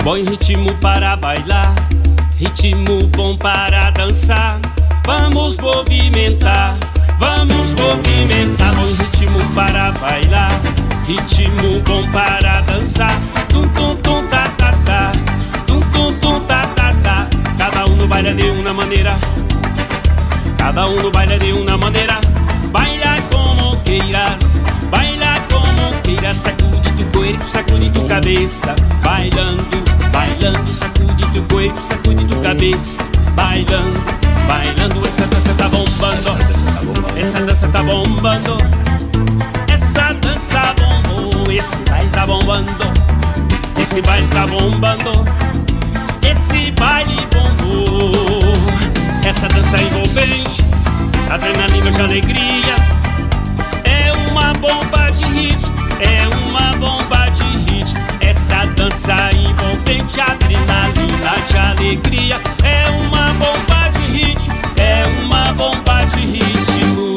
Bom ritmo para bailar, ritmo bom para dançar. Vamos movimentar, vamos movimentar. Bom ritmo para bailar, ritmo bom para dançar. Tum tum tum ta ta ta, tum tum tum ta ta ta. Cada um no baile de uma maneira, cada um no baile de uma maneira. Baila como queiras, baila como queiras. Sacude tu corpo, sacude tu cabeça. Bailando, bailando, sacude tu corpo, sacude tu cabeça. Bailando, bailando, essa dança tá bombando. Essa dança tá bombando. Essa dança bombou, esse baile tá bombando. Esse baile tá bombando. Esse baile bombou. Essa dança envolvente, adrenalina de alegria. É uma bomba de ritmo, é uma bomba de ritmo. Essa dança envolvente, adrenalina de alegria. É uma bomba de ritmo, é uma bomba de ritmo.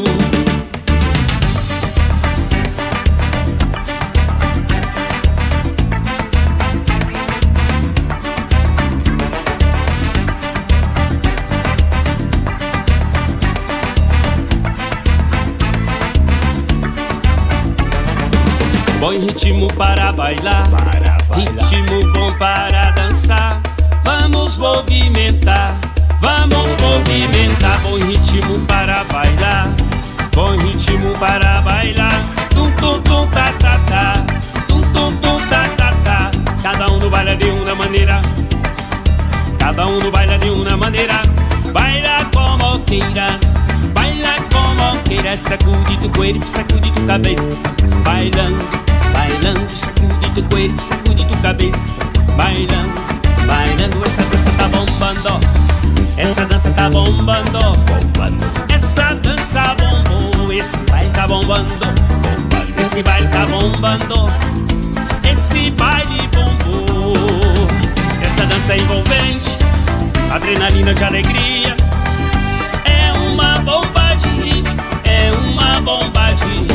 Bom ritmo para bailar, ritmo bom para dançar. Vamos movimentar, vamos movimentar. Bom ritmo para bailar, bom ritmo para bailar. Tum tum tum ta ta ta, tum tum tum ta ta ta. Cada um no baile de uma maneira, cada um no baile de uma maneira. Baila como queiras, baila como queiras. Sacude tu corpo, sacude tu cabeça. Bailando, bailando, sacude tu corpo, sacude tu cabeça. Bailando, bailando, essa dança tá bombando. Essa dança tá bombando, bombando. Essa dança bombou, esse baile tá bombando, bombando. Esse baile tá bombando, esse baile bombou. Essa dança é envolvente, adrenalina de alegria. É uma bomba de ritmo, é uma bomba de ritmo.